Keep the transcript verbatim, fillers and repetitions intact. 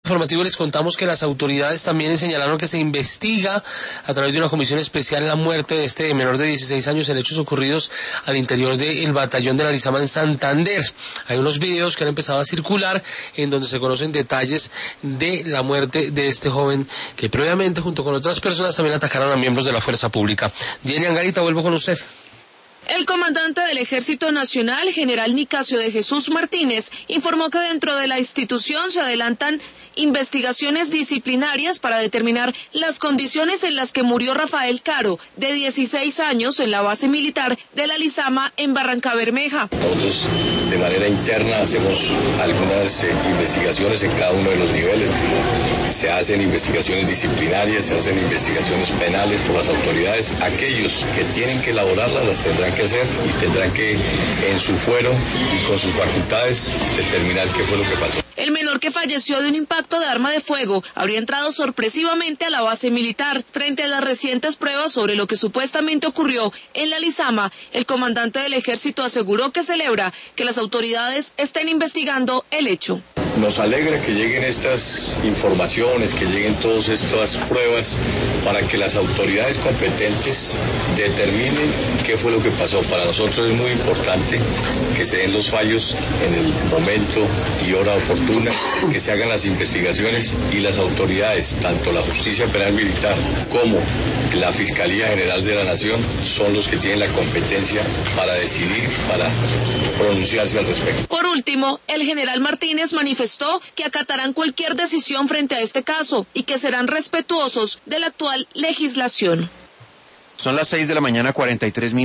Informativo les contamos que las autoridades también señalaron que se investiga a través de una comisión especial la muerte de este menor de dieciséis años en hechos ocurridos al interior del batallón de la Lizama en Santander. Hay unos videos que han empezado a circular en donde se conocen detalles de la muerte de este joven que previamente junto con otras personas también atacaron a miembros de la fuerza pública. Jenny Angarita, vuelvo con usted. El comandante del Ejército Nacional, general Nicasio de Jesús Martínez, informó que dentro de la institución se adelantan investigaciones disciplinarias para determinar las condiciones en las que murió Rafael Caro, de dieciséis años, en la base militar de la Lizama en Barrancabermeja. Nosotros de manera interna hacemos algunas eh, investigaciones en cada uno de los niveles. Se hacen investigaciones disciplinarias, se hacen investigaciones penales por las autoridades. Aquellos que tienen que elaborarlas las tendrán que hacer y tendrán que, en su fuero y con sus facultades, determinar qué fue lo que pasó. El menor, que falleció de un impacto de arma de fuego, habría entrado sorpresivamente a la base militar. Frente a las recientes pruebas sobre lo que supuestamente ocurrió en la Lizama, el comandante del Ejército aseguró que celebra que las autoridades estén investigando el hecho. Nos alegra que lleguen estas informaciones, que lleguen todas estas pruebas para que las autoridades competentes determinen qué fue lo que pasó. Para nosotros es muy importante que se den los fallos en el momento y hora oportuna, que se hagan las investigaciones y las autoridades, tanto la Justicia Penal Militar como la Fiscalía General de la Nación, son los que tienen la competencia para decidir, para pronunciarse al respecto. Por último, el general Martínez manifestó que acatarán cualquier decisión frente a este caso y que serán respetuosos de la actual legislación. Son las seis de la mañana, cuarenta y tres minutos.